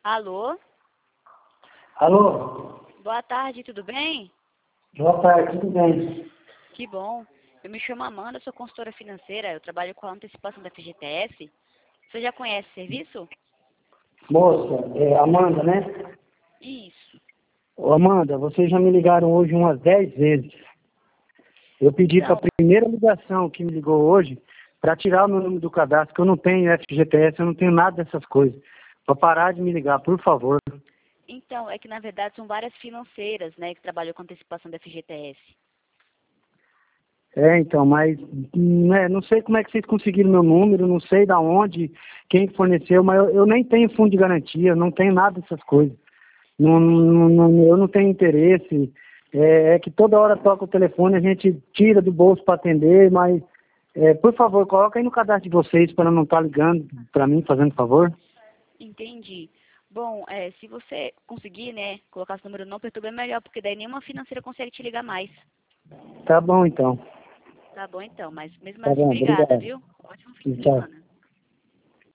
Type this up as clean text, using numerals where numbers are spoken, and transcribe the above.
Alô? Alô? Boa tarde, tudo bem? Boa tarde, tudo bem? Que bom. Eu me chamo Amanda, sou consultora financeira, eu trabalho com a antecipação da FGTS. Você já conhece o serviço? Moça, Amanda, né? Isso. Ô, Amanda, vocês já me ligaram hoje umas 10 vezes. Eu pedi para Então, a primeira ligação que me ligou hoje para tirar o meu número do cadastro, que eu não tenho FGTS, eu não tenho nada dessas coisas. Para parar de me ligar, por favor. é que na verdade são várias financeiras, né, que trabalham com antecipação da FGTS. Então, mas né, não sei como é que vocês conseguiram meu número, não sei da onde, quem forneceu, mas eu nem tenho fundo de garantia, não tenho nada dessas coisas. Eu não tenho interesse. É que toda hora toca o telefone, a gente tira do bolso para atender, mas, por favor, coloca aí no cadastro de vocês para não estar ligando para mim, fazendo favor. Entendi. Bom, se você conseguir, né, colocar esse número não perturba é melhor, porque daí nenhuma financeira consegue te ligar mais. Tá bom, então. Tá bom então, mas mesmo Tá assim, bom, obrigada, obrigado. viu? Ótimo fim de Tchau. semana.